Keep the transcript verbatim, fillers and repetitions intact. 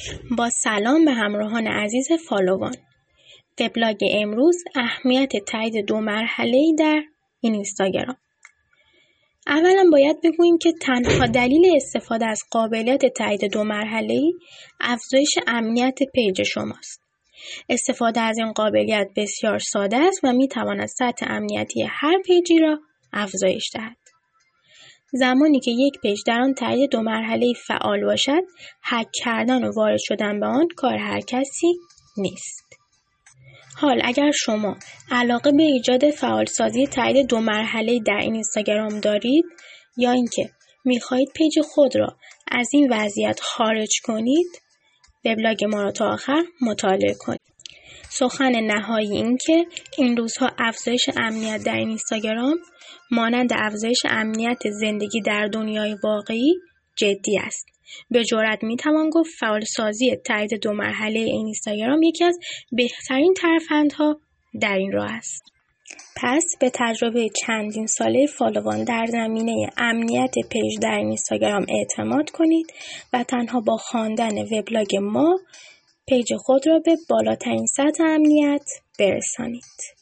با سلام به همراهان عزیز فالووان. وبلاگ امروز اهمیت تایید دو مرحله‌ای در این اینستاگرام. اولا باید بگوییم که تنها دلیل استفاده از قابلیت تایید دو مرحله‌ای افزایش امنیت پیج شماست. استفاده از این قابلیت بسیار ساده است و می‌تواند سطح امنیتی هر پیجی را افزایش دهد. زمانی که یک پیج در آن تایید دو مرحله‌ای فعال باشد، هک کردن و وارد شدن به آن کار هر کسی نیست. حال اگر شما علاقه به ایجاد فعالسازی تایید دو مرحله‌ای در این اینستاگرام دارید یا اینکه می‌خواهید پیج خود را از این وضعیت خارج کنید، وبلاگ ما را تا آخر مطالعه کنید. سخن نهایی این که این روزها افزایش امنیت در این اینستاگرام مانند افزایش امنیت زندگی در دنیای واقعی جدی است. به جرئت میتوان گفت فعالسازی تایید دو مرحله این اینستاگرام یکی از بهترین ترفندها در این راه است. پس به تجربه چندین ساله فالووان در زمینه امنیت پیج در این اینستاگرام اعتماد کنید و تنها با خواندن وبلاگ ما پیج خود را به بالاترین سطح امنیت برسانید.